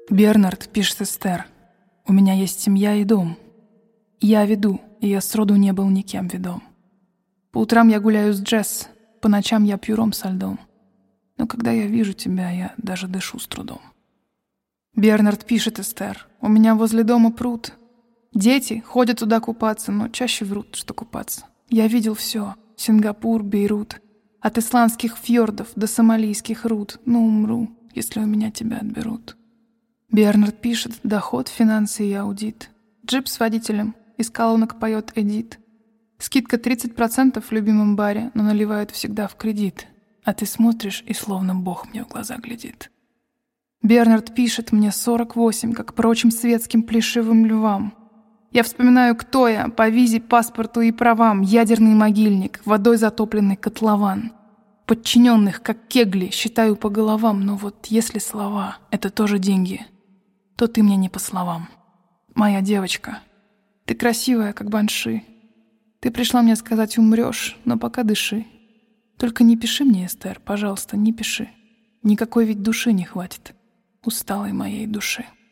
Бернард пишет Эстер: «У меня есть семья и дом. Я веду, и я сроду не был никем ведом. По утрам я гуляю с Джесс, по ночам я пью ром со льдом. Но когда я вижу тебя, я даже дышу с трудом». Бернард пишет Эстер: «У меня возле дома пруд. Дети ходят туда купаться, но чаще врут, что купаться. Я видел все: Сингапур, Бейрут, от исландских фьордов до сомалийских руд. Но умру, если у меня тебя отберут». Бернард пишет: «Доход, финансы и аудит. Джип с водителем, из колонок поет Эдит. Скидка 30% в любимом баре, но наливают всегда в кредит. А ты смотришь, и словно Бог мне в глаза глядит». Бернард пишет: «Мне 48, как прочим светским плешивым львам. Я вспоминаю, кто я, по визе, паспорту и правам. Ядерный могильник, водой затопленный котлован. Подчиненных, как кегли, считаю по головам. Но вот если слова — это тоже деньги, то ты мне не по словам. Моя девочка, ты красивая, как банши. Ты пришла мне сказать: умрешь, но пока дыши. Только не пиши мне, Эстер, пожалуйста, не пиши. Никакой ведь души не хватит усталой моей души».